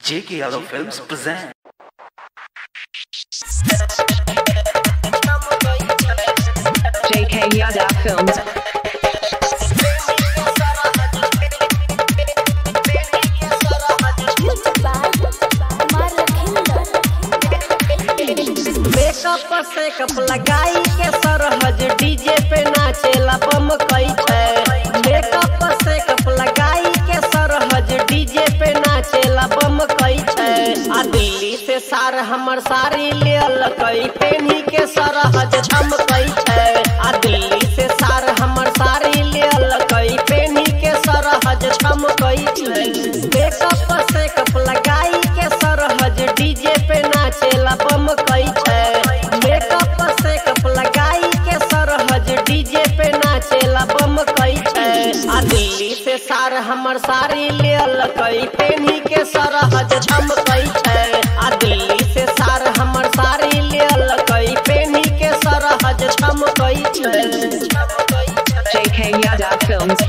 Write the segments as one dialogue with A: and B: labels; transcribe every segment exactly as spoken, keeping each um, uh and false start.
A: J K Yadav Films present.
B: J K Yadav Films.
C: Makeup से कप लगाई के सरहज डीजे पे नाचेला बम कई छै। मेकअप से कप लगाई के सरहज डीजे पे नाचेला बम कई छै। आ दिल्ली से सार हमर सारी लेल कई पेनी के सरहज छम कई छै। आ दिल्ली से सार हमर सारी लेल कई पेनी के सरहज छम कई छै। मेकअप से कप लगाई के सरहज डीजे पे नाचेला बम कई छै। मेकअप से कप लगाई के सरहज डीजे पे नाचेला बम कई छै। आ दिल्ली से सार हमर सारी लेल कई पेनी के सरहज छम कई छै। आ दिल्ली से सार हमर सारी लेल कई पेनी के सरहज छम कई छै।
B: J K Yadav Films.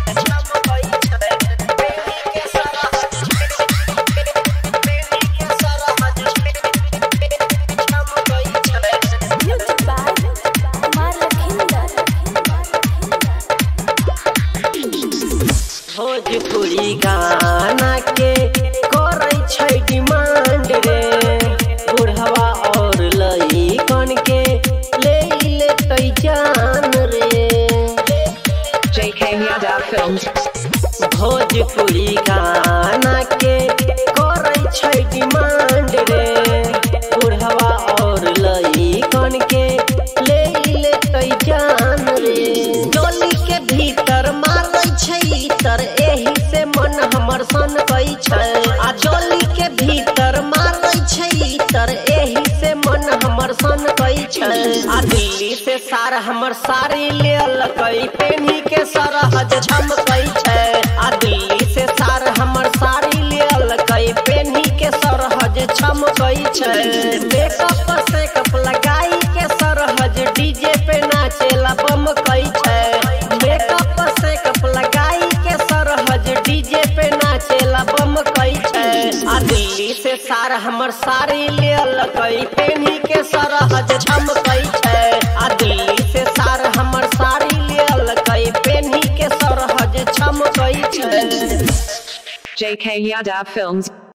C: Bhojpuri गाना के करै छै डिमांड रे। बुढ़वा और लइकन के ले लेतै जान रे।
B: J K Yadav Films.
C: Bhojpuri गाना के करै छै डिमांड रे। बुढ़वा और लइकन के ले लेतै जान रे। डोली के भीतर मारै छै तर एही से मन हमर सन कई छै। आ डोली के भीतर मारै छै तर एही से मन हमर सन कई छै। आ दिल्ली से सार हमर सारी लेल कई पेनी के सरहज छम कई छै। आ दिल्ली से सार हमर सारी लेल कई पेनी के सरहज छम कई छै। मेकअप से कप लगाई के सरहज डीजे पे नाचेला बम कई छै। मेकअप से कप लगाई के सरहज डीजे पे नाचेला बम कई छै। आ दिल्ली से सार हमर सारी लेल कई पेनी के सरहज छम कई छै। आ दिल्ली से सार हमर सारी लेल कई पेनी के सरहज छम कई छै।
B: J K Yadav Films.